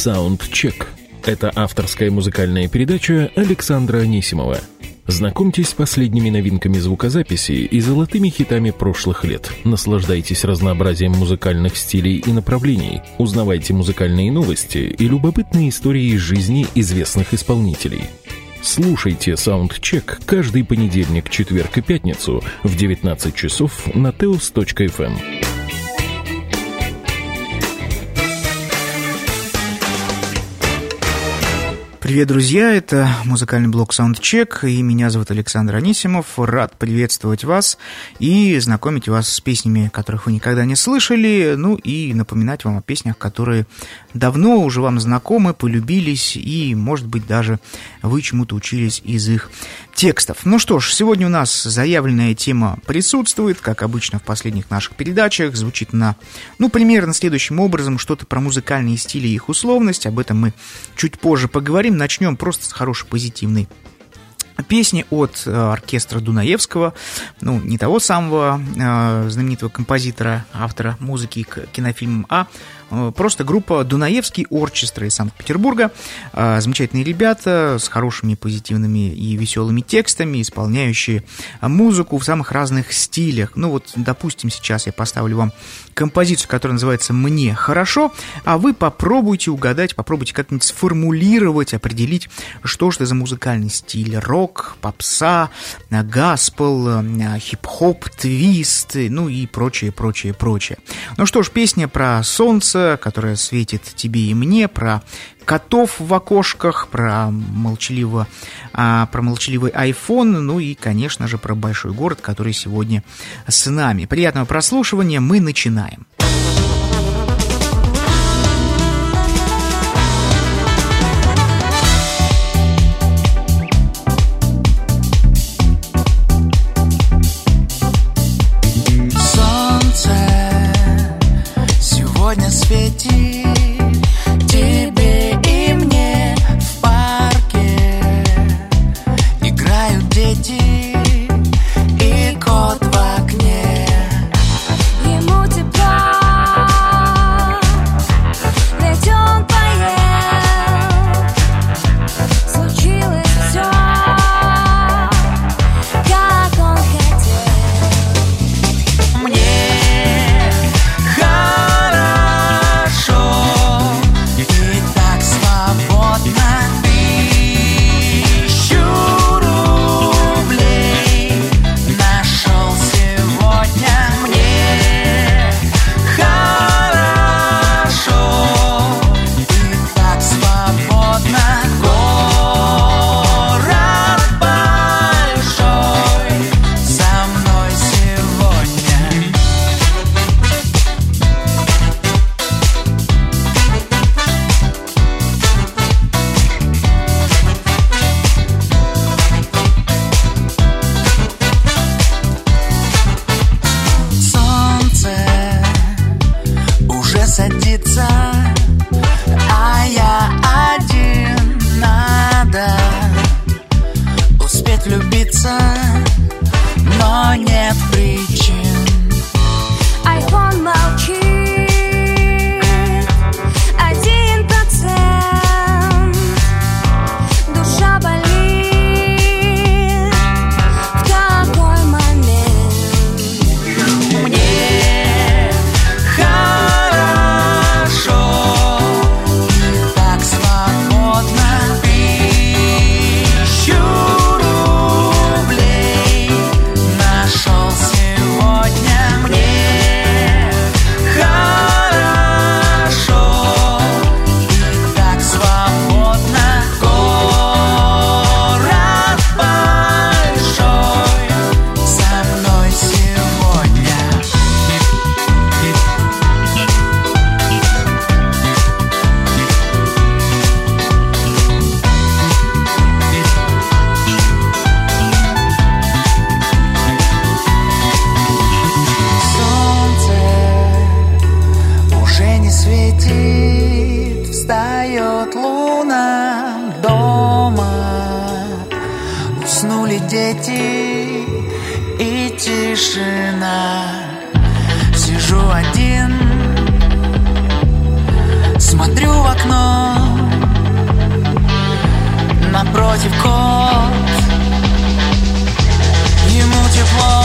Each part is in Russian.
Soundcheck. Это авторская музыкальная передача Александра Анисимова. Знакомьтесь с последними новинками звукозаписи и золотыми хитами прошлых лет. Наслаждайтесь разнообразием музыкальных стилей и направлений. Узнавайте музыкальные новости и любопытные истории из жизни известных исполнителей. Слушайте Soundcheck каждый понедельник, четверг и пятницу в 19 часов на teos.fm. Привет, друзья, это музыкальный блог Soundcheck, и меня зовут Александр Анисимов. Рад приветствовать вас и знакомить вас с песнями, которых вы никогда не слышали, ну и напоминать вам о песнях, которые давно уже вам знакомы, полюбились, и, может быть, даже вы чему-то учились из их текстов. Ну что ж, сегодня у нас заявленная тема присутствует, как обычно в последних наших передачах, звучит она, примерно следующим образом, что-то про музыкальные стили и их условность, об этом мы чуть позже поговорим. Начнем просто с хорошей позитивной песни от оркестра Дунаевского, не того самого знаменитого композитора, автора музыки к кинофильмам, а просто группа Дунаевский оркестр из Санкт-Петербурга. Замечательные ребята с хорошими, позитивными и веселыми текстами, исполняющие музыку в самых разных стилях. Допустим, сейчас я поставлю вам композицию, которая называется «Мне хорошо», а вы попробуйте угадать, попробуйте как-нибудь сформулировать, определить, что же это за музыкальный стиль: рок, попса, гаспел, хип-хоп, твист, и прочее. Ну что ж, песня про солнце, которое светит тебе и мне, про котов в окошках, про молчаливый iPhone, и, конечно же, про большой город, который сегодня с нами. Приятного прослушивания, мы начинаем. Светит тебе и мне в парке. Играют дети и кот в окне. Ему тепло, ведь он поел. Случилось все, как он хотел. Мне садится, а я один. Надо успеть влюбиться, но нет причин. iPhone молчит, 1%. Душа болит, в какой момент? Мне встает луна дома, уснули дети и тишина. Сижу один с Смотрю в окно, напротив кот, ему тепло.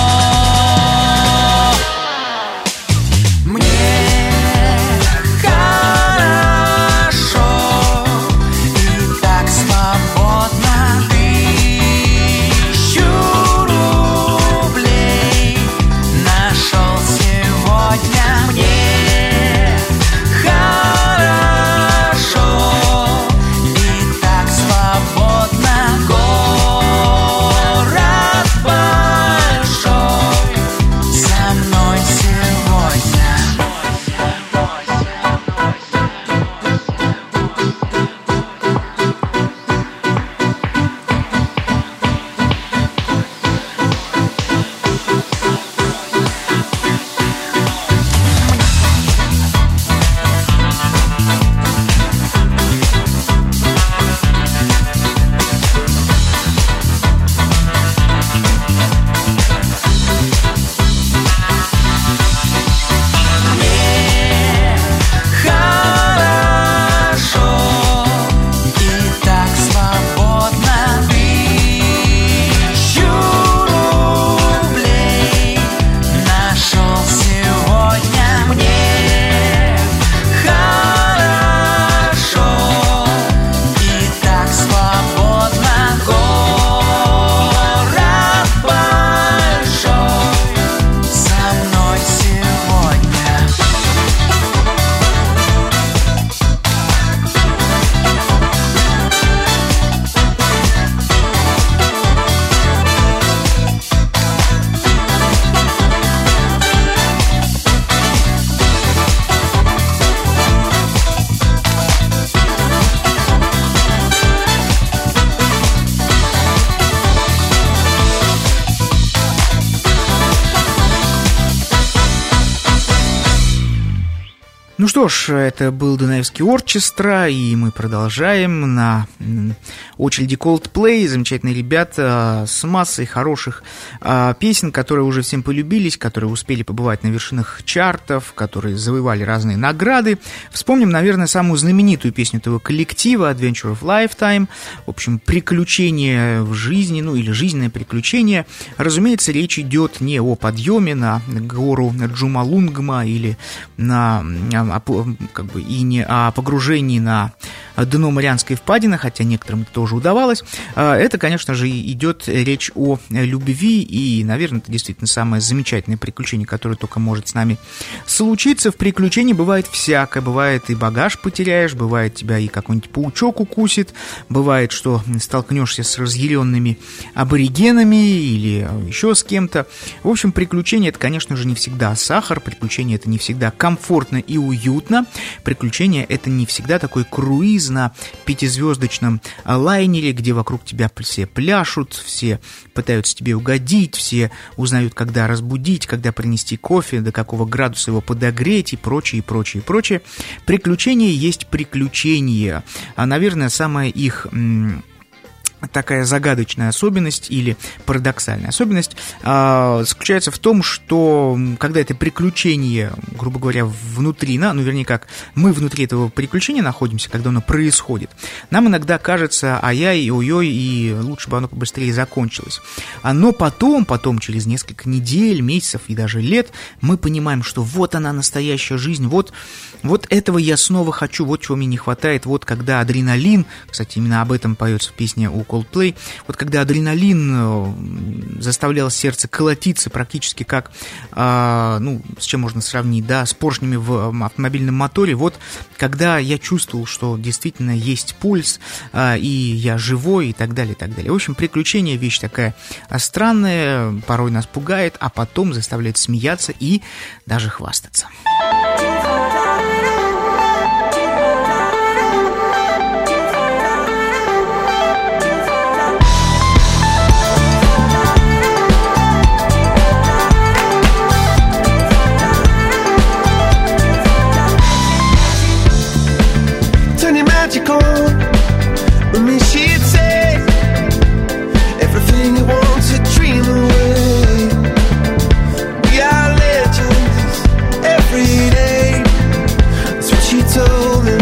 Ну что ж, это был Дунаевский оркестра, и мы продолжаем на очереди Coldplay. Замечательные ребята с массой хороших песен, которые уже всем полюбились, которые успели побывать на вершинах чартов, которые завоевали разные награды. Вспомним, наверное, самую знаменитую песню этого коллектива «Adventure of Lifetime». В общем, приключение в жизни, ну или жизненное приключение. Разумеется, речь идет не о подъеме на гору Джумалунгма или и не о погружении на дно Марианской впадины, хотя некоторым это тоже удавалось. Это, конечно же, идет речь о любви, и, наверное, это действительно самое замечательное приключение, которое только может с нами случиться. В приключении бывает всякое. Бывает и багаж потеряешь, бывает тебя и какой-нибудь паучок укусит, бывает, что столкнешься с разъяренными аборигенами или еще с кем-то. В общем, приключение — это, конечно же, не всегда сахар, приключение — это не всегда комфортно и уютно, приключение — это не всегда такой круиз на 5-звездочном лайнере, где вокруг тебя все пляшут, все пытаются тебе угодить, все узнают, когда разбудить, когда принести кофе, до какого градуса его подогреть и прочее, и прочее, и прочее. Приключения есть приключения. Наверное, самая их такая загадочная особенность или парадоксальная особенность заключается в том, что когда это приключение, грубо говоря, внутри, вернее как, мы внутри этого приключения находимся, когда оно происходит, нам иногда кажется ай-яй, ой-ой, и лучше бы оно побыстрее закончилось. Но потом, через несколько недель, месяцев и даже лет, мы понимаем, что вот она, настоящая жизнь, вот этого я снова хочу, вот чего мне не хватает, вот когда адреналин, кстати, именно об этом поется в песне у Coldplay, вот когда адреналин заставлял сердце колотиться практически как, с чем можно сравнить, да, с поршнями в автомобильном моторе, вот когда я чувствовал, что действительно есть пульс, и я живой, и так далее, и так далее. В общем, приключение — вещь такая странная, порой нас пугает, а потом заставляет смеяться и даже хвастаться. With me she'd say everything you want to dream away. We are legends every day. That's what she told me.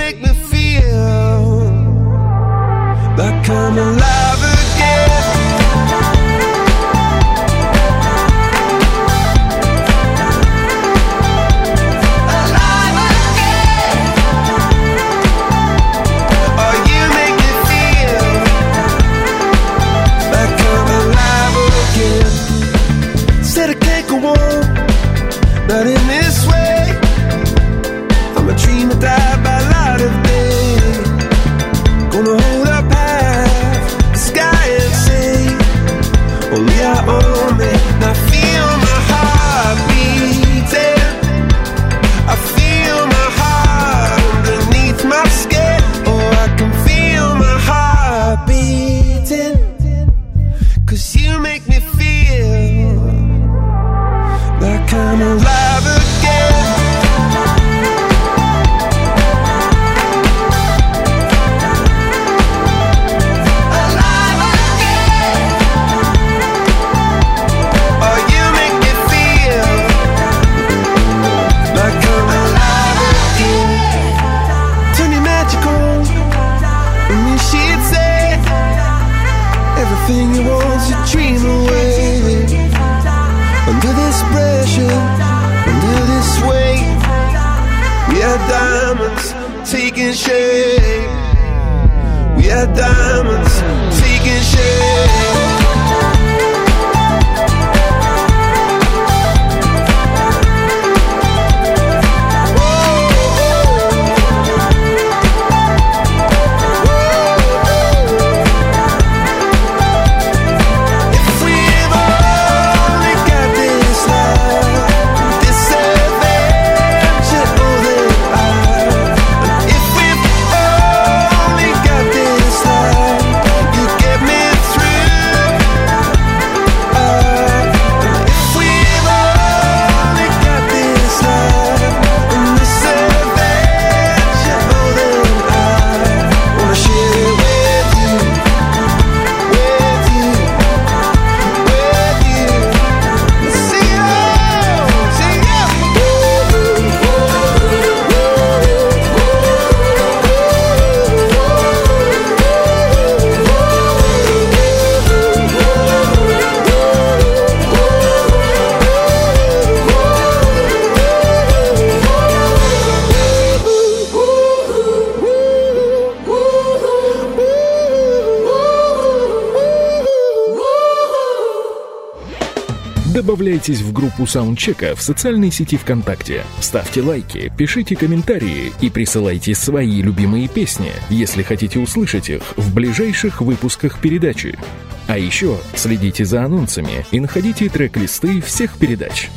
make me feel like I'm alive again. Alive again. Oh, you make me feel like I'm alive again. Said I can't go on, not in this way. I'm a dream that died by light of day. Gonna hold up half the sky and say, only I own it. And I feel my heart beating. I feel my heart underneath my skin. Oh, I can feel my heart beating. 'Cause you make me feel like I'm alive again. Alive again. Oh, you make me feel like I'm alive again. Turn your magic on, and then she'd say everything you want's a dream away. Under this pressure, under this weight, we are diamonds taking shape. We are diamonds taking shape. Добавляйтесь в группу саундчека в социальной сети ВКонтакте. Ставьте лайки, пишите комментарии и присылайте свои любимые песни, если хотите услышать их в ближайших выпусках передачи. А еще следите за анонсами и находите трек-листы всех передач.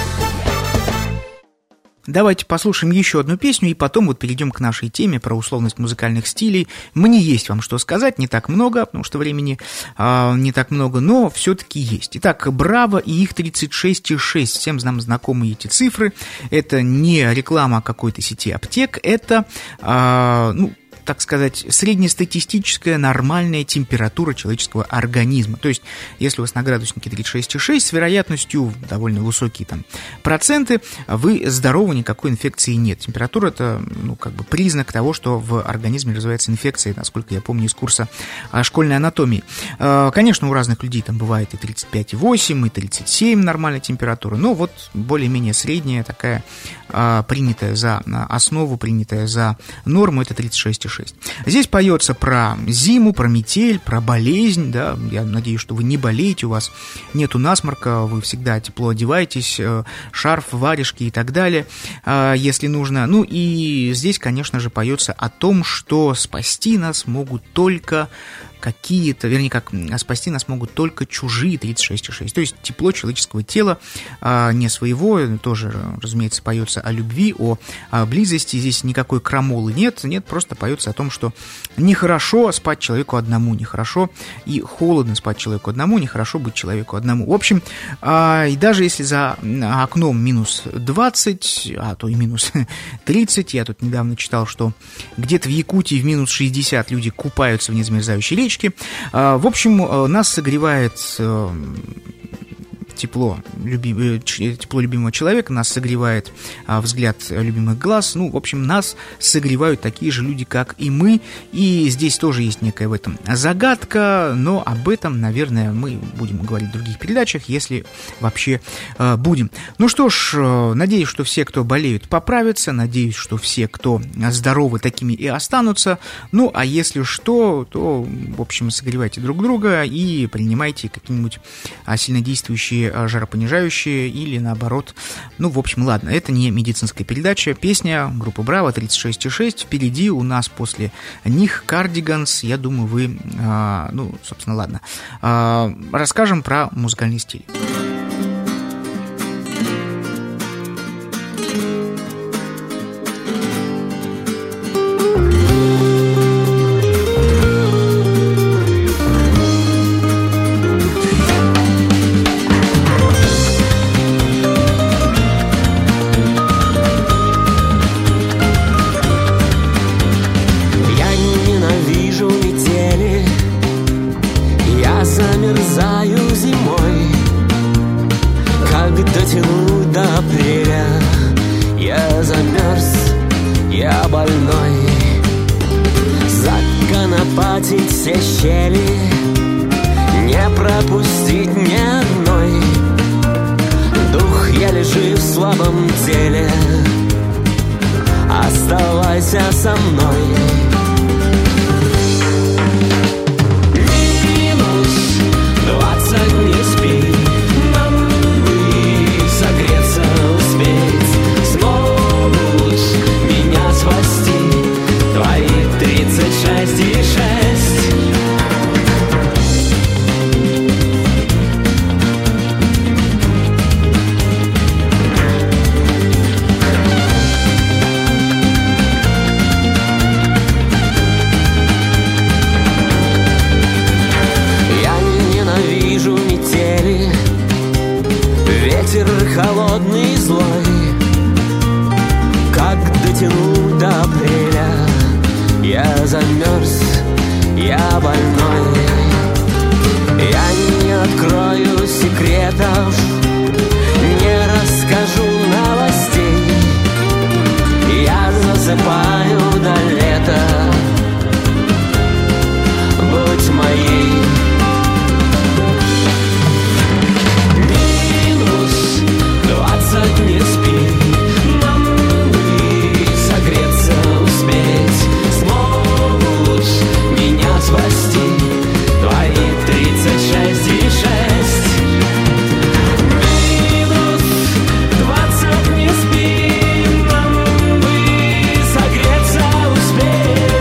Давайте послушаем еще одну песню, и потом вот перейдем к нашей теме про условность музыкальных стилей. Мне есть вам что сказать, не так много, потому что времени не так много, но все-таки есть. Итак, Браво и их 36,6. Всем нам знакомы эти цифры. Это не реклама какой-то сети аптек, это, так сказать, среднестатистическая нормальная температура человеческого организма. То есть, если у вас на градуснике 36,6, с вероятностью довольно высокие там проценты, вы здоровы, никакой инфекции нет. Температура – это, признак того, что в организме развивается инфекция, насколько я помню из курса школьной анатомии. Конечно, у разных людей там бывает и 35,8, и 37 нормальная температура, но вот более-менее средняя такая, принятая за основу, принятая за норму, это 36,6. Здесь поется про зиму, про метель, про болезнь, да, я надеюсь, что вы не болеете, у вас нету насморка, вы всегда тепло одеваетесь, шарф, варежки и так далее, если нужно. Ну и здесь, конечно же, поется о том, что спасти нас могут только спасти нас могут только чужие 36,6. То есть тепло человеческого тела, не своего, тоже, разумеется, поется о любви, о близости. Здесь никакой крамолы нет, просто поется о том, что нехорошо спать человеку одному, нехорошо и холодно спать человеку одному, нехорошо быть человеку одному. В общем, и даже если за окном минус 20, а то и минус 30, я тут недавно читал, что где-то в Якутии в минус 60 люди купаются в незамерзающей речке. В общем, нас согревает тепло любимого человека, нас согревает взгляд любимых глаз. Ну, в общем, нас согревают такие же люди, как и мы. И здесь тоже есть некая в этом загадка, но об этом, наверное, мы будем говорить в других передачах, если вообще будем. Ну что ж, надеюсь, что все, кто болеют, поправятся. Надеюсь, что все, кто здоровы, такими и останутся. Ну, а если что, то, в общем, согревайте друг друга и принимайте какие-нибудь сильнодействующие жаропонижающие или наоборот. Ну, в общем, ладно, это не медицинская передача. Песня группы Браво 36,6. Впереди у нас после них Cardigans. Я думаю, вы, ну, собственно, ладно. Расскажем про музыкальный стиль. Все щели, не пропустить ни одной. Дух еле жив в слабом теле, оставайся со мной. Минус 20, не спи, нам бы согреться успеть. Смогут меня спасти твои 36,6. Холодный, злой, как дотяну до апреля. Я замерз, я больной. Я не открою секретов, не расскажу новостей. Я засыпаю до лета. Будь моей. Не спи, нам бы согреться успеть. Смогут меня спасти твои 36,6. Минус 20, не спи, нам бы согреться успеть.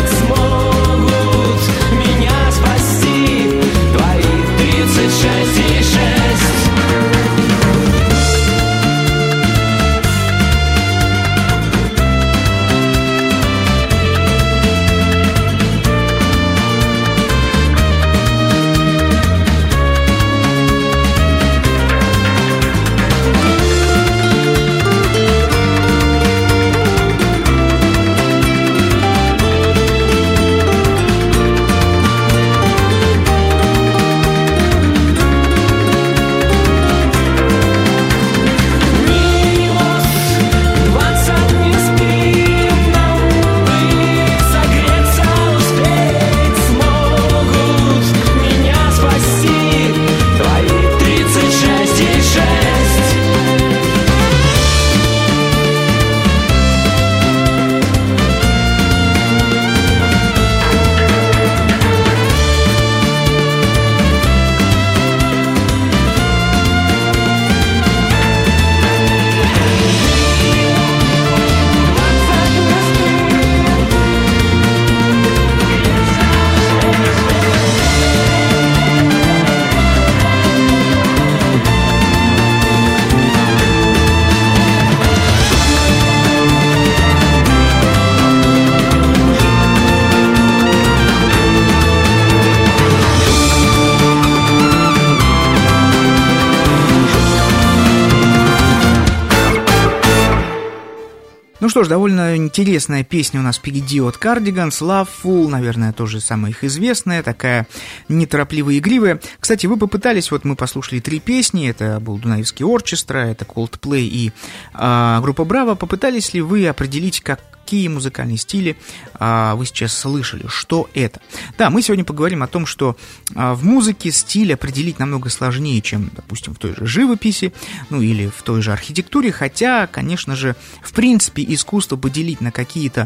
что ж, довольно интересная песня у нас впереди от Cardigans, Loveful, наверное, тоже самая их известная, такая неторопливая, игривая. Кстати, вы попытались, вот мы послушали 3 песни, это был Дунаевский оркестр, это Coldplay и группа Браво. Попытались ли вы определить, какие музыкальные стили вы сейчас слышали, что это? Да, мы сегодня поговорим о том, что в музыке стиль определить намного сложнее, чем, допустим, в той же живописи, ну или в той же архитектуре, хотя, конечно же, в принципе, искусство поделить на какие-то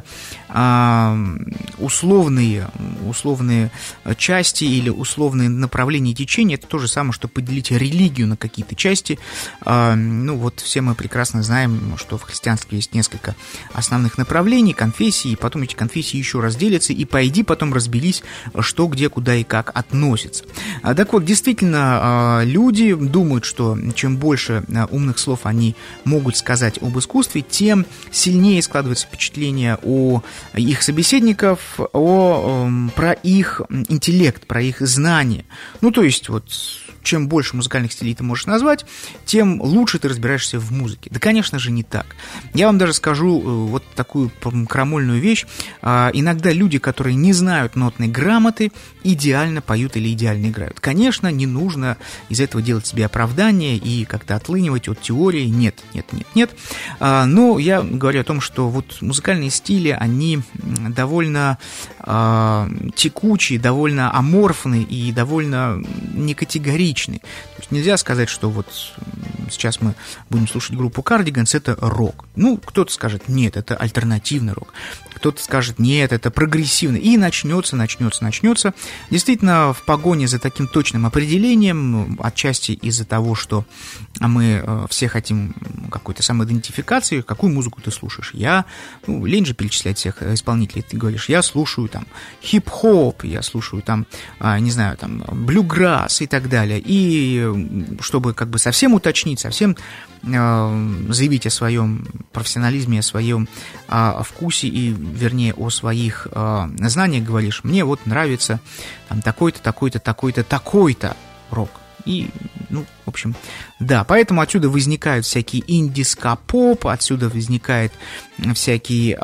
условные части или условные направления и течения, это то же самое, что поделить религию на какие-то части. Ну вот все мы прекрасно знаем, что в христианстве есть несколько основных направлений, конфессий, и потом эти конфессии еще разделятся, и пойди потом разберись, что, где, куда и как относится. Так вот, действительно, люди думают, что чем больше умных слов они могут сказать об искусстве, тем сильнее складывается впечатление о их собеседников, про их интеллект, про их знания. Ну, то есть, вот, чем больше музыкальных стилей ты можешь назвать, тем лучше ты разбираешься в музыке. Да, конечно же, не так. Я вам даже скажу вот такую крамольную вещь. Иногда люди, которые не знают нотной грамоты, идеально поют или идеально играют. Конечно, не нужно из этого делать себе оправдание и как-то отлынивать от теории. Нет. Но я говорю о том, что вот музыкальные стили, они довольно текучие, довольно аморфные и довольно некатегоричные. То есть нельзя сказать, что вот сейчас мы будем слушать группу Cardigans, это рок. Ну, кто-то скажет, нет, это альтернативный рок. Кто-то скажет, нет, это прогрессивный. И начнется. Действительно, в погоне за таким точным определением, отчасти из-за того, что мы все хотим какой-то самоидентификации, какую музыку ты слушаешь. Лень же перечислять всех исполнителей. Ты говоришь, я слушаю там хип-хоп, я слушаю там, не знаю, там блюграсс и так далее. И чтобы как бы совсем уточнить, совсем заявить о своем профессионализме, о своем вкусе и, вернее, о своих знаниях, говоришь, мне вот нравится там такой-то, такой-то, такой-то, такой-то рок. И, в общем, да, поэтому отсюда возникают всякие инди-ска-поп, отсюда возникает всякие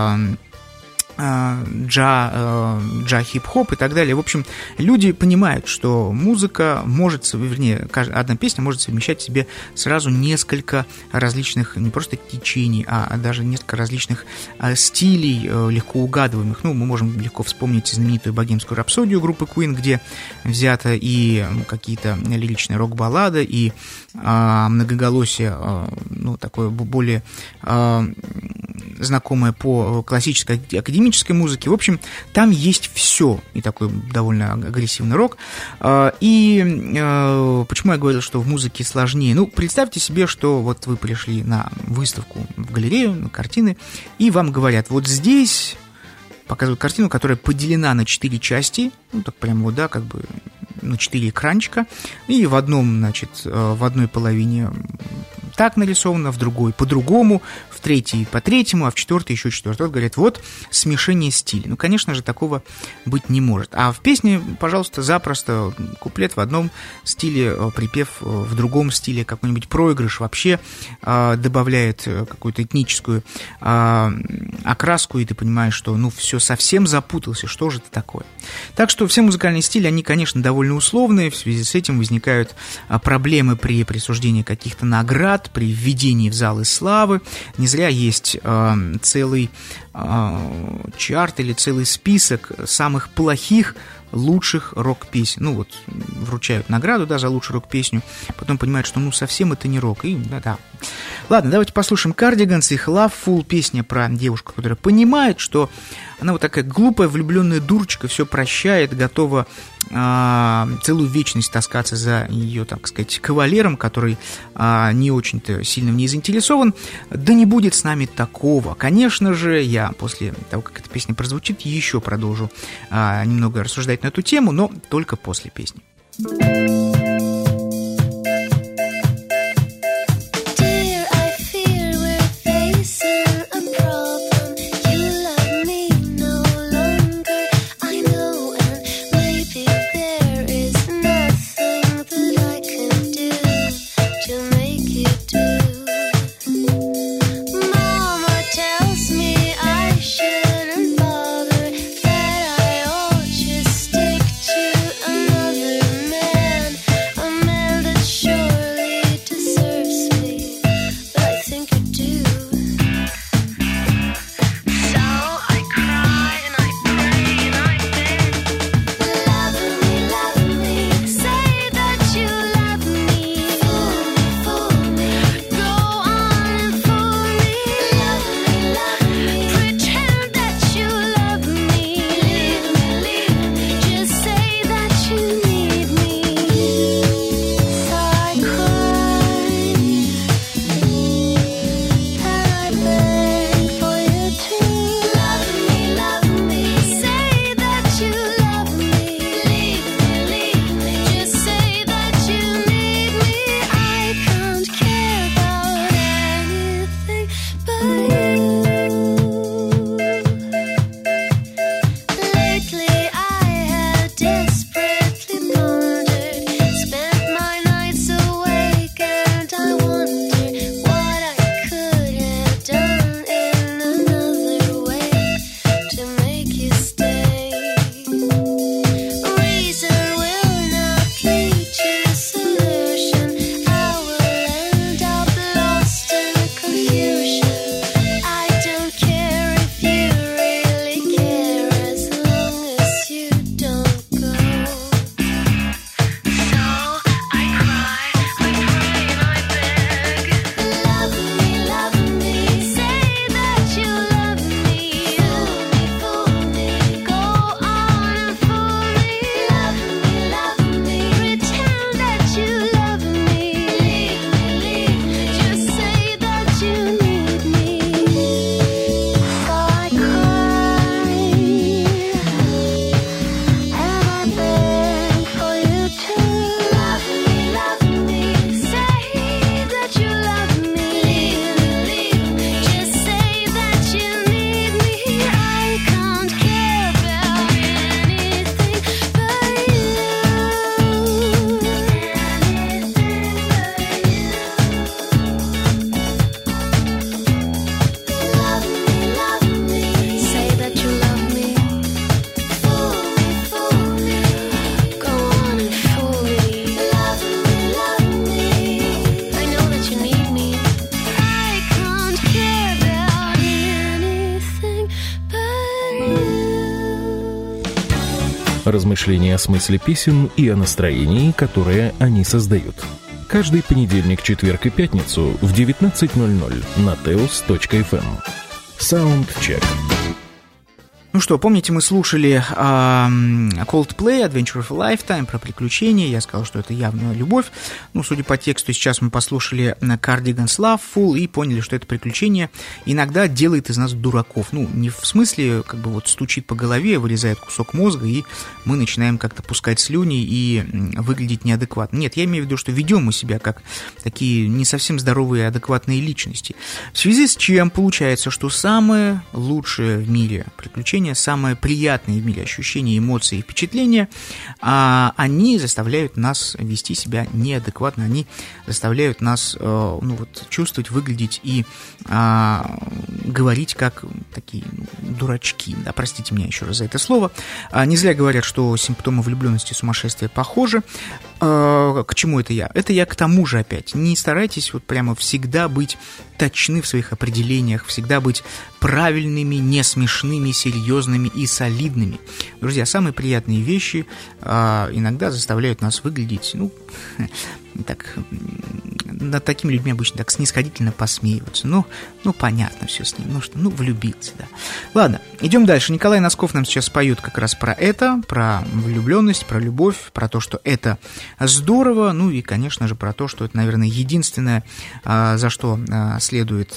хип-хоп и так далее. В общем, люди понимают, что музыка может, вернее, одна песня может совмещать в себе сразу несколько различных, не просто течений, а даже несколько различных стилей, легко угадываемых. Мы можем легко вспомнить знаменитую богемскую рапсодию группы Queen, где взято и какие-то лиричные рок-баллады, и многоголосие, такое более знакомое по классической академической музыке. В общем, там есть все. И такой довольно агрессивный рок. И почему я говорил, что в музыке сложнее? Представьте себе, что вот вы пришли на выставку в галерею, на картины, и вам говорят, вот здесь показывают картину, которая поделена на 4 части, так прямо вот, да, как бы на 4 экранчика, и в одной половине так нарисовано, в другой по-другому, в третьей по-третьему, а в четвертой еще четвертый. Вот говорят, вот смешение стилей. Конечно же, такого быть не может. А в песне, пожалуйста, запросто куплет в одном стиле, припев в другом стиле, какой-нибудь проигрыш вообще добавляет какую-то этническую окраску, и ты понимаешь, что все совсем запутался, что же это такое. Так что все музыкальные стили, они, конечно, довольно условные, в связи с этим возникают проблемы при присуждении каких-то наград, при введении в залы славы. Не зря есть целый чарт или целый список самых плохих лучших рок-песен. Вручают награду, за лучшую рок-песню, потом понимают, что совсем это не рок. И да. Ладно, давайте послушаем Cardigans, их Loveful, песня про девушку, которая понимает, что она вот такая глупая, влюбленная дурочка, все прощает, готова целую вечность таскаться за ее, так сказать, кавалером, который не очень-то сильно в ней заинтересован. Да не будет с нами такого. Конечно же, я после того, как эта песня прозвучит, еще продолжу немного рассуждать на эту тему, но только после песни. Tells Размышления о смысле песен и о настроении, которое они создают. Каждый понедельник, четверг и пятницу в 19:00 на teos.fm. Soundcheck. Ну что, помните, мы слушали Coldplay, Adventure of a Lifetime, про приключения. Я сказал, что это явная любовь. Ну, судя по тексту, сейчас мы послушали Cardigan's Loveful и поняли, что это приключение иногда делает из нас дураков. Ну, не в смысле, как бы вот стучит по голове, вырезает кусок мозга, и мы начинаем как-то пускать слюни и выглядеть неадекватно. Нет, я имею в виду, что ведем мы себя как такие не совсем здоровые, адекватные личности. В связи с чем получается, что самое лучшее в мире приключение, самое приятное в мире ощущения, эмоции и впечатления, они заставляют нас вести себя неадекватно, они заставляют нас чувствовать, выглядеть и говорить как такие дурачки. Да, простите меня еще раз за это слово. Не зря говорят, что симптомы влюбленности и сумасшествия похожи. К чему это я? Это я к тому же опять. Не старайтесь вот прямо всегда быть точны в своих определениях, всегда быть правильными, не смешными, серьезными и солидными. Друзья, самые приятные вещи иногда заставляют нас выглядеть, так, над такими людьми обычно так снисходительно посмеиваются. Ну, понятно все с ним. Влюбился, да. Ладно, идем дальше. Николай Носков нам сейчас поет как раз про это, про влюбленность, про любовь, про то, что это здорово, ну и, конечно же, про то, что это, наверное, единственное, за что следует,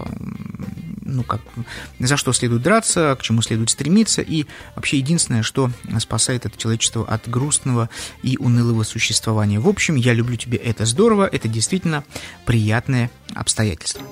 за что следует драться, к чему следует стремиться, и вообще единственное, что спасает это человечество от грустного и унылого существования. В общем, я люблю тебя, это здорово, это действительно приятное обстоятельство.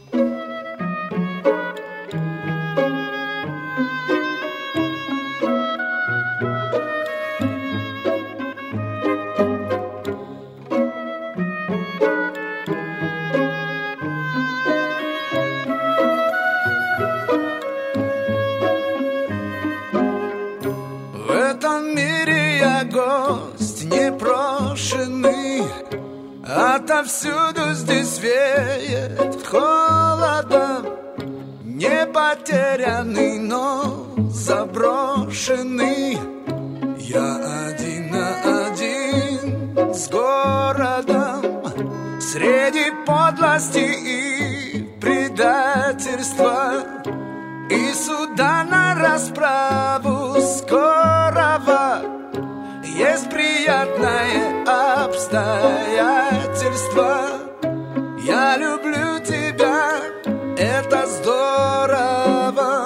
В этом мире я гость непрошенный, отовсюду здесь веет холодом. Не потерянный, но заброшенный. Я один на один с городом, среди подлости и предательства, и суда на расправу скорого. Есть приятное обстоятельство. Я люблю тебя, это здорово.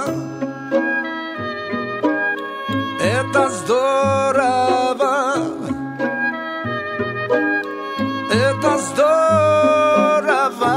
Это здорово. Это здорово.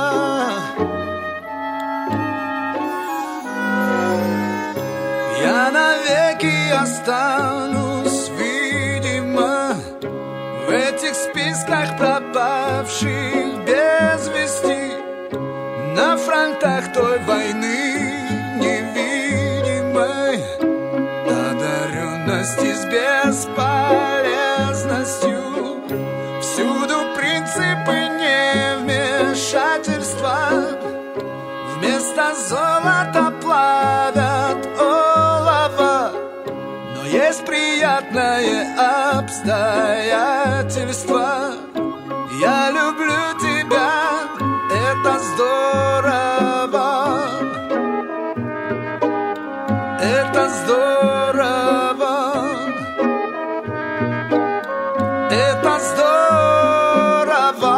Я навеки останусь, видимо, в этих списках пропавших без вести, на фронтах той войны невидимой. Одаренности с бесполезностью, всюду принципы невмешательства. Вместо золота плавят олово, но есть приятное обстоятельство. Я люблю тебя, это здорово. Это здорово. Это здорово.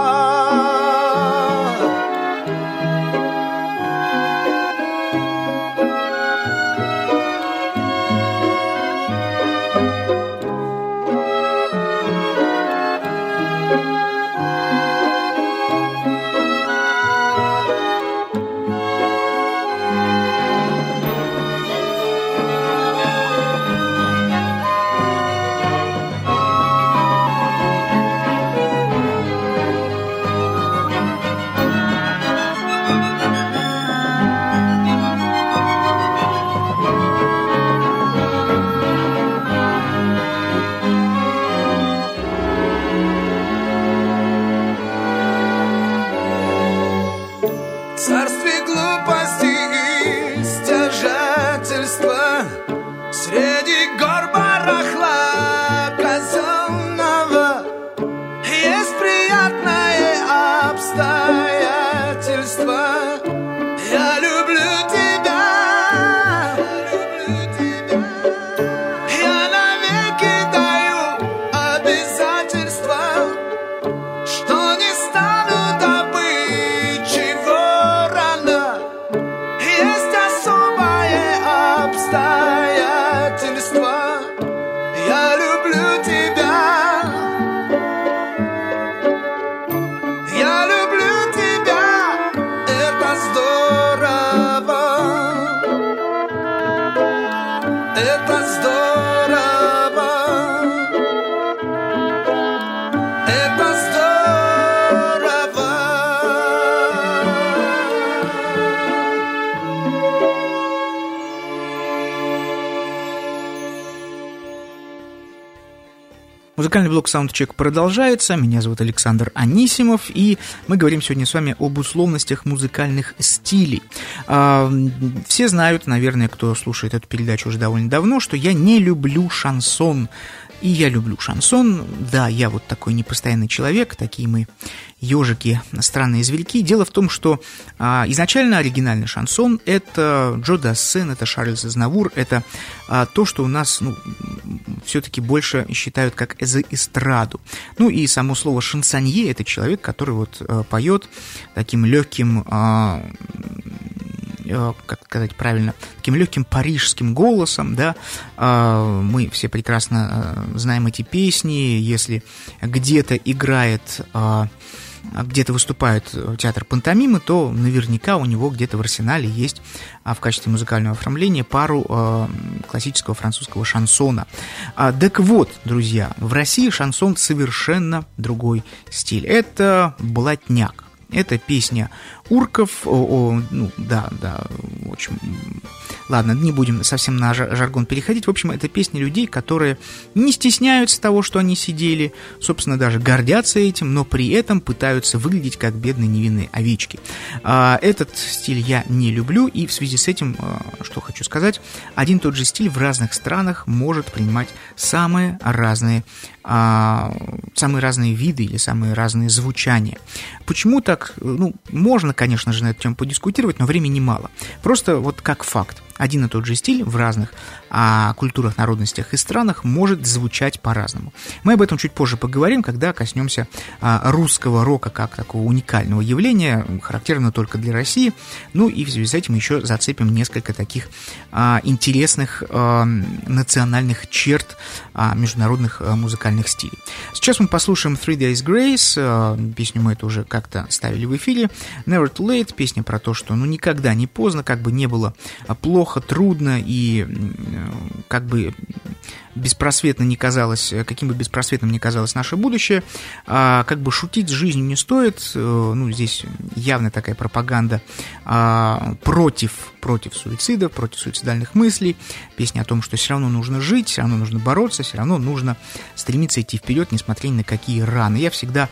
Музыкальный блок «Саундчек» продолжается. Меня зовут Александр Анисимов, и мы говорим сегодня с вами об условностях музыкальных стилей. Все знают, наверное, кто слушает эту передачу уже довольно давно, что я не люблю шансон. И я люблю шансон. Да, я вот такой непостоянный человек, такие мы ежики, странные зверьки. Дело в том, что изначально оригинальный шансон — это Джо Дассен, это Шарль Азнавур, это то, что у нас все-таки больше считают как эстраду. Ну и само слово шансонье — это человек, который вот поет таким легким, как сказать правильно, таким легким парижским голосом, да. Мы все прекрасно знаем эти песни. Если где-то играет, где-то выступает театр пантомимы, то наверняка у него где-то в арсенале есть в качестве музыкального оформления пару классического французского шансона. Так вот, друзья, в России шансон совершенно другой стиль. Это блатняк. Это песня урков, да, в общем, ладно, не будем совсем на жаргон переходить. В общем, это песни людей, которые не стесняются того, что они сидели, собственно, даже гордятся этим, но при этом пытаются выглядеть как бедные невинные овечки. Этот стиль я не люблю, и в связи с этим, что хочу сказать, один и тот же стиль в разных странах может принимать самые разные виды или самые разные звучания. Почему так? Можно, конечно же, на эту тему подискутировать, но времени мало. Просто вот как факт. Один и тот же стиль в разных культурах, народностях и странах может звучать по-разному. Мы об этом чуть позже поговорим, когда коснемся русского рока как такого уникального явления, характерного только для России. Ну и в связи с этим еще зацепим несколько таких интересных национальных черт международных музыкальных стилей. Сейчас мы послушаем Three Days Grace, песню мы это уже как-то ставили в эфире. Never Too Late, песня про то, что никогда не поздно, как бы не было плохо, трудно и как бы беспросветно не казалось, каким бы беспросветным ни казалось наше будущее, как бы шутить с жизнью не стоит. Здесь явно такая пропаганда против суицида, против суицидальных мыслей. Песня о том, что все равно нужно жить, все равно нужно бороться, все равно нужно стремиться идти вперед, несмотря ни на какие раны. Я всегда,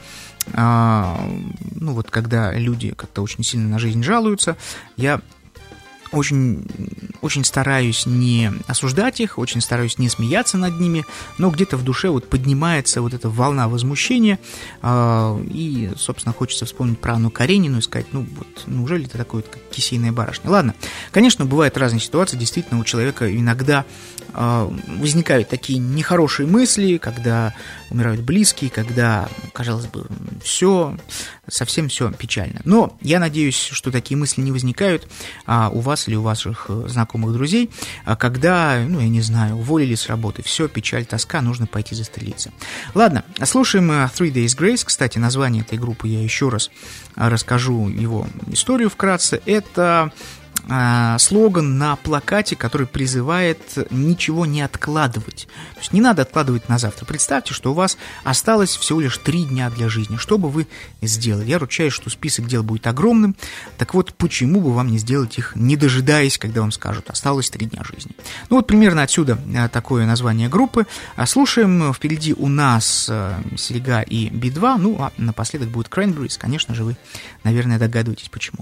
когда люди как-то очень сильно на жизнь жалуются, я очень стараюсь не осуждать их, очень стараюсь не смеяться над ними, но где-то в душе вот поднимается вот эта волна возмущения, и, собственно, хочется вспомнить про Анну Каренину и сказать, неужели это такое, как кисейная барышня? Ладно, конечно, бывают разные ситуации, действительно, у человека иногда возникают такие нехорошие мысли, когда умирают близкие, когда, казалось бы, совсем все печально. Но я надеюсь, что такие мысли не возникают у вас или у ваших знакомых друзей, когда, я не знаю, уволили с работы, все, печаль, тоска, нужно пойти застрелиться. Ладно, слушаем Three Days Grace. Кстати, название этой группы я еще раз расскажу, его историю вкратце. Это слоган на плакате, который призывает ничего не откладывать. То есть не надо откладывать на завтра. Представьте, что у вас осталось всего лишь 3 дня для жизни. Что бы вы сделали? Я ручаюсь, что список дел будет огромным. Так вот, почему бы вам не сделать их, не дожидаясь, когда вам скажут, осталось 3 дня жизни? Примерно отсюда такое название группы. Слушаем. Впереди у нас Серега и Би-2. А напоследок будет Cranberries. Конечно же, вы, наверное, догадываетесь, почему.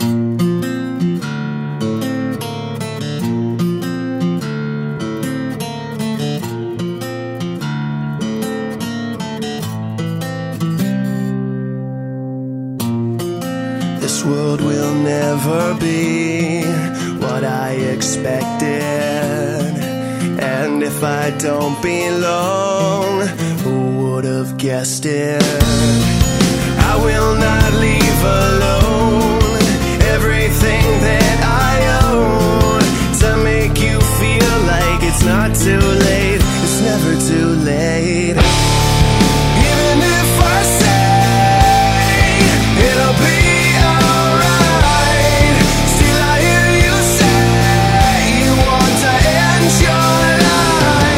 This world will never be what I expected, and if I don't belong, who would have guessed it? I will not leave alone everything that I own to make you feel like it's not too late. It's never too late. Even if I say it'll be your life.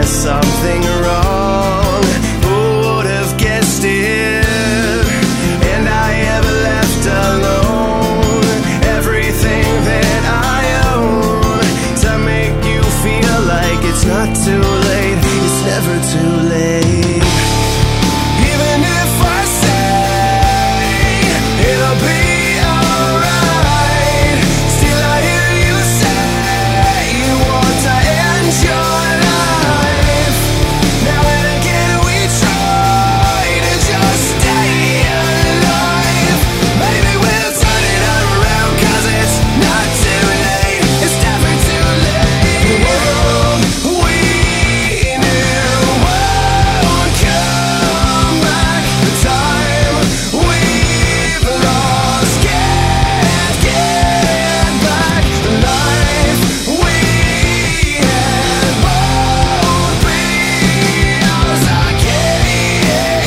there's something wrong. Who would have guessed it? And I ever left alone everything that I own to make you feel like it's not too late. It's never too late. Even if I say it'll be alright, still I hear you say you want to end your life. Now and again we try to just stay alive. Maybe we'll turn it around, 'cause it's not too late. It's never too late. The world we knew won't come back. The time we've lost can't get back. The life we had won't be ours again.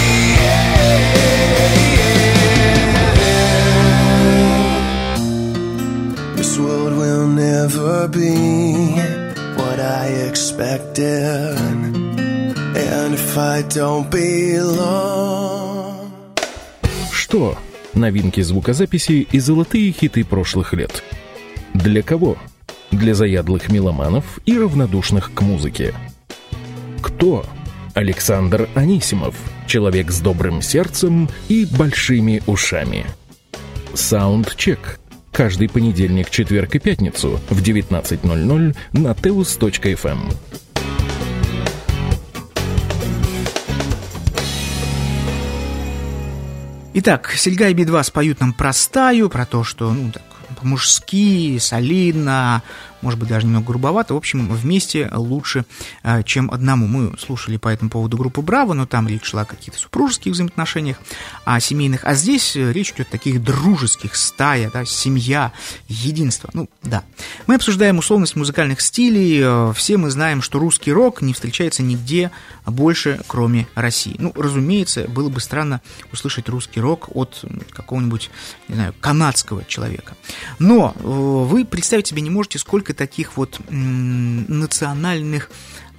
This world will never be what I expected, and if I don't belong. Что? Новинки звукозаписи и золотые хиты прошлых лет. Для кого? Для заядлых меломанов и равнодушных к музыке. Кто? Александр Анисимов, человек с добрым сердцем и большими ушами. Саундчек. Каждый понедельник, четверг и пятницу в 19:00 на teus.fm. Итак, Сельга и Би-2 споют нам про стаю, про то, что, так, по-мужски, солидно, может быть, даже немного грубовато. В общем, вместе лучше, чем одному. Мы слушали по этому поводу группу «Браво», но там речь шла о каких-то супружеских взаимоотношениях, о семейных. А здесь речь идет о таких дружеских, стая, да, семья, единство. Да. Мы обсуждаем условность музыкальных стилей. Все мы знаем, что русский рок не встречается нигде больше, кроме России. Разумеется, было бы странно услышать русский рок от какого-нибудь, не знаю, канадского человека. Но вы представить себе не можете, сколько таких вот национальных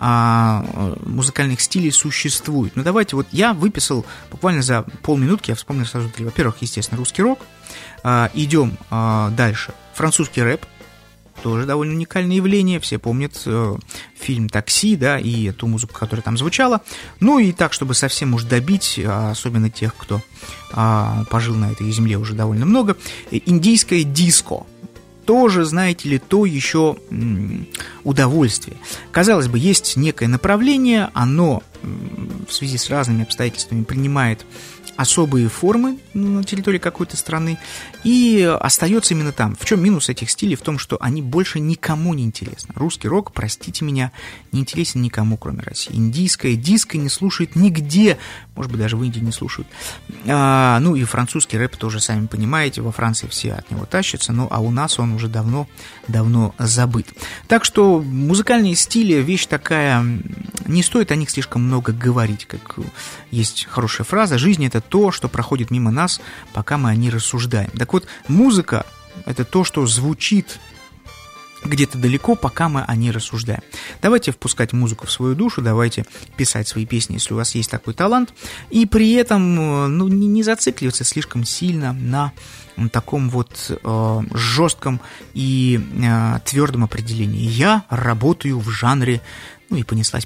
музыкальных стилей существует. Давайте, вот я выписал буквально за полминутки, я вспомнил сразу три. Во-первых, естественно, русский рок. Идем дальше. Французский рэп. Тоже довольно уникальное явление. Все помнят фильм «Такси», да, и ту музыку, которая там звучала. И так, чтобы совсем уж добить, особенно тех, кто пожил на этой земле уже довольно много, индийское диско. Тоже, знаете ли, то еще удовольствие. Казалось бы, есть некое направление, оно в связи с разными обстоятельствами принимает особые формы на территории какой-то страны и остается именно там. В чем минус этих стилей? В том, что они больше никому не интересны. Русский рок, простите меня, не интересен никому, кроме России. Индийское диско не слушают нигде, может быть, даже в Индии не слушают. И французский рэп тоже, сами понимаете, во Франции все от него тащатся, а у нас он уже давно забыт. Так что музыкальные стили, вещь такая, не стоит о них слишком много говорить, как есть хорошая фраза: «Жизнь — это то, что проходит мимо нас, пока мы о ней рассуждаем». Так вот, музыка — это то, что звучит где-то далеко, пока мы о ней рассуждаем. Давайте впускать музыку в свою душу, давайте писать свои песни, если у вас есть такой талант, и при этом не зацикливаться слишком сильно на таком вот жестком и твердом определении. Я работаю в жанре, и понеслась.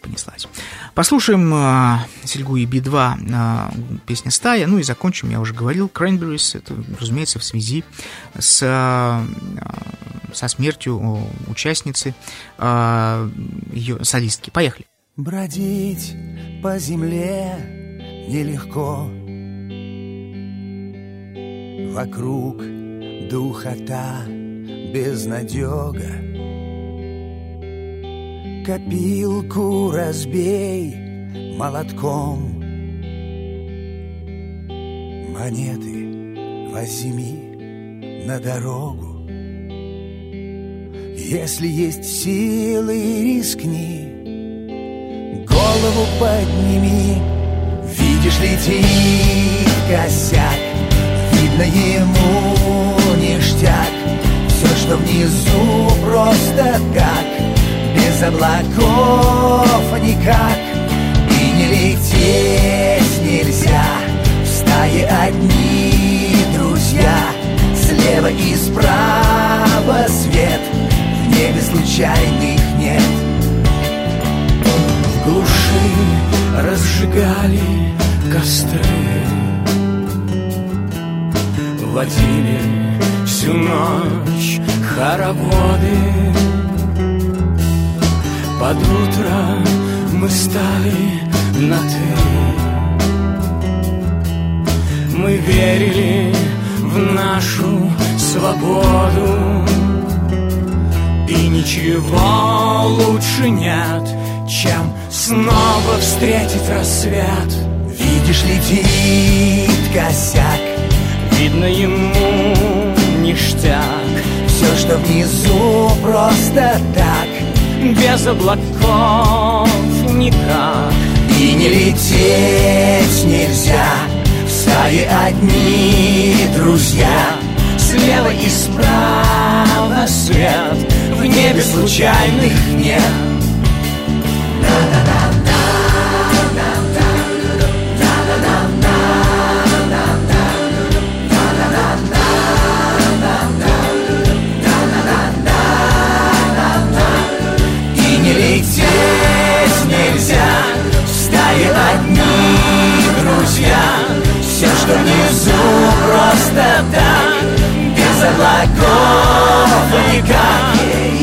Послушаем Сельгу и Би-2, песня «Стая», и закончим, я уже говорил, Cranberries, это, разумеется, в связи со смертью участницы, ее солистки. Поехали. Бродить по земле нелегко, вокруг духота, безнадега. Копилку разбей молотком, монеты возьми на дорогу. Если есть силы, рискни, голову подними. Видишь, летит косяк, видно ему ништяк. Все, что внизу, просто так, без без облаков никак, и не лететь нельзя. В стае одни друзья, слева и справа свет, в небе случайных нет. В глуши разжигали костры, водили всю ночь хороводы. Под утро мы стали на «ты». Мы верили в нашу свободу, и ничего лучше нет, чем снова встретить рассвет. Видишь, летит косяк, видно ему ништяк. Все, что внизу, просто так, без облаков никак. И не лететь нельзя, в стае одни друзья, слева и справа свет, в небе случайных нет. И не лететь нельзя, в стае одни друзья, все, что внизу, просто так, без облаков никак.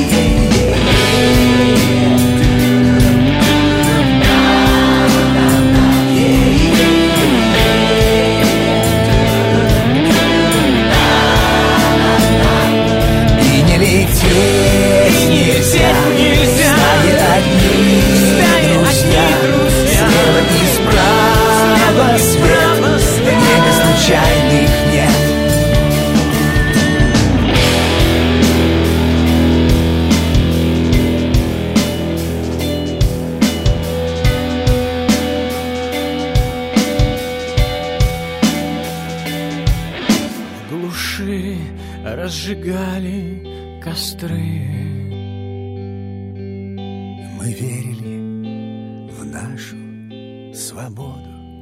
И не лететь нельзя, в стае одни друзья, слева и справа свет, в небе случайных нет. В глуши разжигали костры. Мы верили в нашу свободу.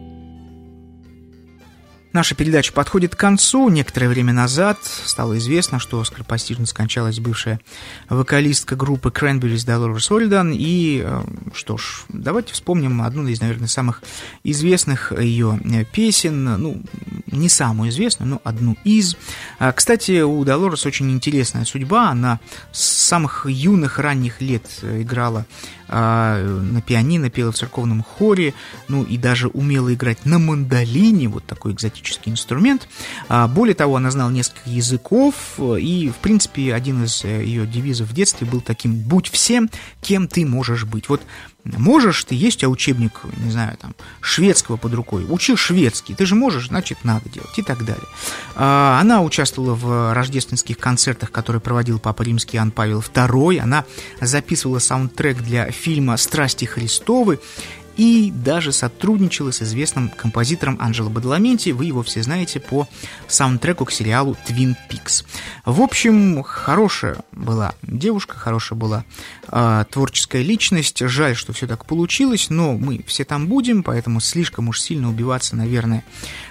Наша передача подходит к концу. Некоторое время назад стало известно, что скоропостижно скончалась бывшая вокалистка группы Cranberries Долорес Ольдан. И, что ж, давайте вспомним одну из, наверное, самых известных ее песен. Ну, не самую известную, но одну из. Кстати, у Долорес очень интересная судьба. Она с самых юных, ранних лет играла на пианино, пела в церковном хоре, ну и даже умела играть на мандолине, вот такой экзотический инструмент. Более того, она знала несколько языков, и, в принципе, один из ее девизов в детстве был таким: «Будь всем, кем ты можешь быть». Вот можешь ты, есть у тебя учебник, не знаю, там, шведского под рукой, учи шведский, ты же можешь, значит, надо делать, и так далее. Она участвовала в рождественских концертах, которые проводил Папа Римский Иоанн Павел II, она записывала саундтрек для фильма «Страсти Христовы», и даже сотрудничала с известным композитором Анджело Бадаламенти. Вы его все знаете по саундтреку к сериалу «Твин Пикс». В общем, хорошая была девушка, хорошая была творческая личность. Жаль, что все так получилось, но мы все там будем, поэтому слишком уж сильно убиваться, наверное,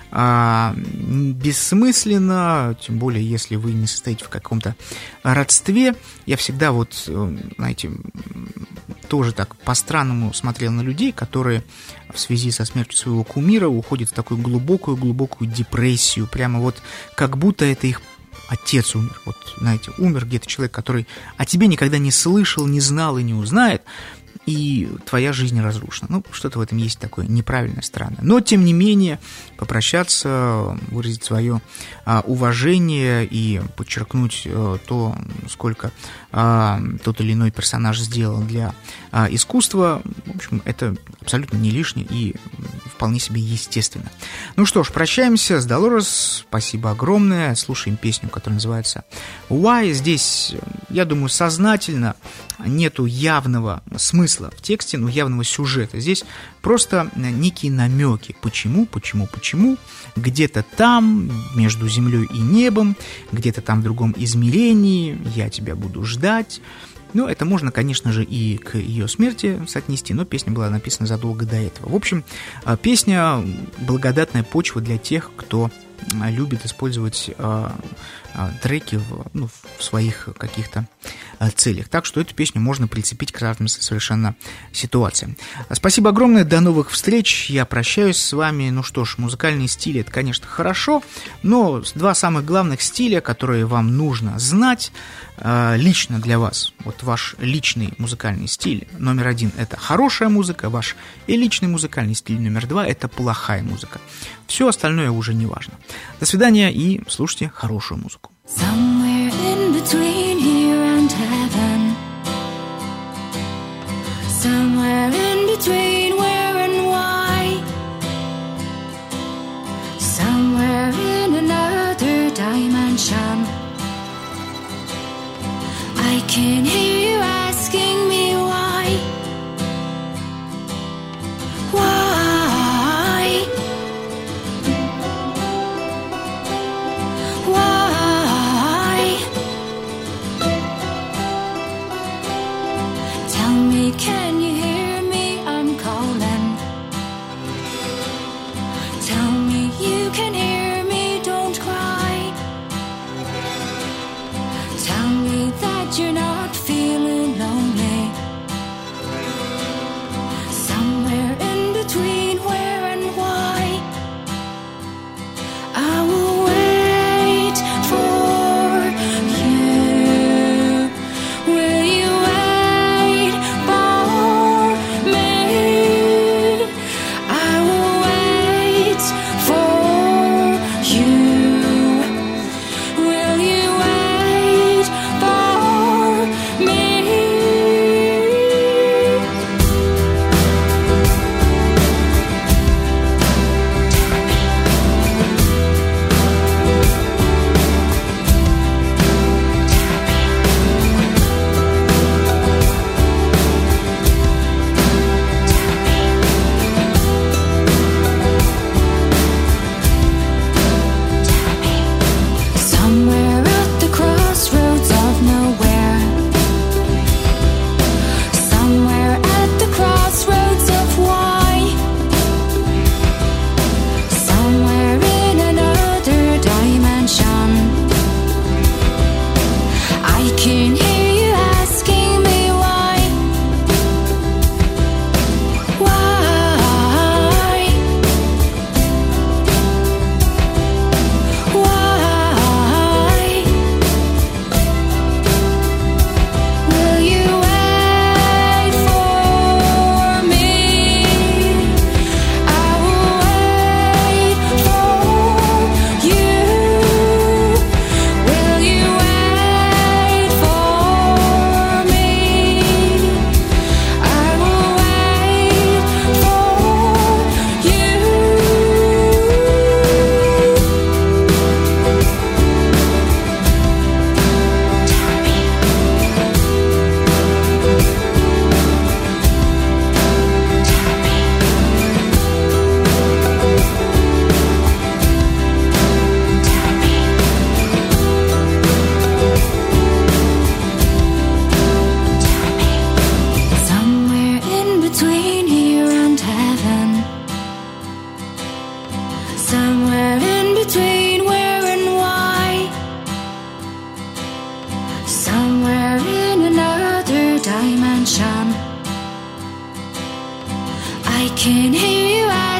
бессмысленно, тем более, если вы не состоите в каком-то родстве. Я всегда вот, знаете, тоже так по-странному смотрел на людей, которые в связи со смертью своего кумира уходят в такую глубокую депрессию, прямо вот как будто это их отец умер. Вот, знаете, умер где-то человек, который о тебе никогда не слышал, не знал и не узнает, и твоя жизнь разрушена. Ну, что-то в этом есть такое неправильное, странное. Но, тем не менее, попрощаться, выразить свое уважение и подчеркнуть то, сколько тот или иной персонаж сделал для искусства, в общем, это абсолютно не лишнее и вполне себе естественно. Ну что ж, прощаемся с Долорес. Спасибо огромное. Слушаем песню, которая называется «Why». Здесь, я думаю, сознательно нету явного смысла в тексте, но явного сюжета. Здесь просто некие намеки. Почему, где-то там, между землей и небом, где-то там в другом измерении, я тебя буду ждать. Ну, это можно, конечно же, и к ее смерти соотнести, но песня была написана задолго до этого. В общем, песня благодатная почва для тех, кто любит использовать треки в своих каких-то целях. Так что эту песню можно прицепить к разным совершенно ситуациям. Спасибо огромное, до новых встреч, я прощаюсь с вами. Ну что ж, музыкальные стили — это, конечно, хорошо, но два самых главных стиля, которые вам нужно знать лично для вас, вот ваш личный музыкальный стиль номер 1 — это хорошая музыка, ваш и личный музыкальный стиль номер 2 — это плохая музыка. Все остальное уже не важно. До свидания и слушайте хорошую музыку. Somewhere in between here and heaven, somewhere in between where and why, somewhere in another dimension, I can hear you asking me why, why, why. Tell me, can you hear me? I'm calling. Tell me you can hear me, don't cry. Tell me that you're not feeling lonely. Somewhere in between where and why, I will wait for you. Will you wait for me? I will wait for you. Will you wait for me? Somewhere at the crossroads of nowhere, somewhere at the crossroads of why, somewhere in another dimension, I can hear you asking me why, why, why. Will you wait for me? I will wait for you. Will you wait for me? I will wait for you. Somewhere in between here and heaven, somewhere in between where and why, somewhere in another dimension, I can hear you